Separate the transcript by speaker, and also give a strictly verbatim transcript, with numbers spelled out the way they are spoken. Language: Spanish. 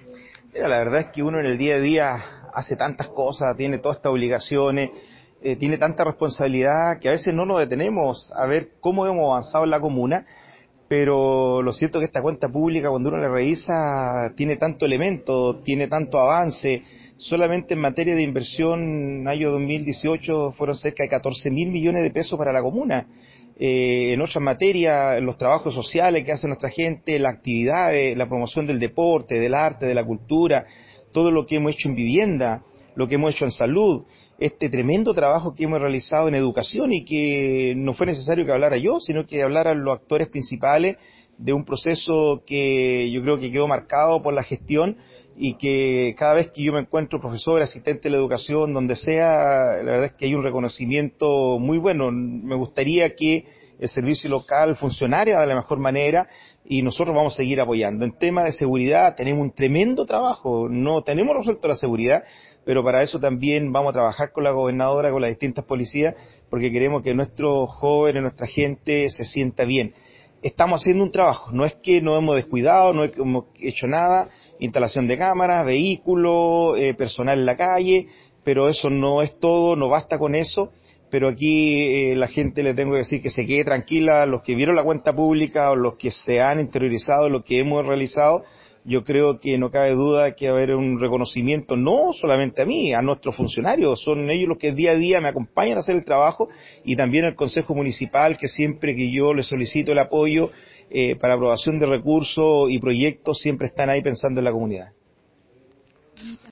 Speaker 1: Mira, la verdad es que uno en el día a día hace tantas cosas, tiene todas estas obligaciones, eh, tiene tanta responsabilidad que a veces no nos detenemos a ver cómo hemos avanzado en la comuna, pero lo cierto es que esta cuenta pública, cuando uno la revisa, tiene tanto elemento, tiene tanto avance. Solamente en materia de inversión, en el año dos mil dieciocho fueron cerca de catorce mil millones de pesos para la comuna. Eh, en otras materias, en los trabajos sociales que hace nuestra gente, las actividades, la promoción del deporte, del arte, de la cultura, todo lo que hemos hecho en vivienda, lo que hemos hecho en salud, este tremendo trabajo que hemos realizado en educación y que no fue necesario que hablara yo, sino que hablaran los actores principales de un proceso que yo creo que quedó marcado por la gestión y que cada vez que yo me encuentro profesor, asistente de la educación, donde sea, la verdad es que hay un reconocimiento muy bueno. Me gustaría que el servicio local funcionara de la mejor manera y nosotros vamos a seguir apoyando. En tema de seguridad tenemos un tremendo trabajo, no tenemos resuelto la seguridad, pero para eso también vamos a trabajar con la gobernadora, con las distintas policías, porque queremos que nuestros jóvenes, nuestra gente se sienta bien. Estamos haciendo un trabajo, no es que nos hemos descuidado, no hemos hecho nada, instalación de cámaras, vehículos, eh, personal en la calle, pero eso no es todo, no basta con eso, pero aquí eh, la gente le tengo que decir que se quede tranquila, los que vieron la cuenta pública o los que se han interiorizado lo que hemos realizado, yo creo que no cabe duda que va a haber un reconocimiento, no solamente a mí, a nuestros funcionarios, son ellos los que día a día me acompañan a hacer el trabajo y también al Consejo Municipal, que siempre que yo les solicito el apoyo eh, para aprobación de recursos y proyectos, siempre están ahí pensando en la comunidad.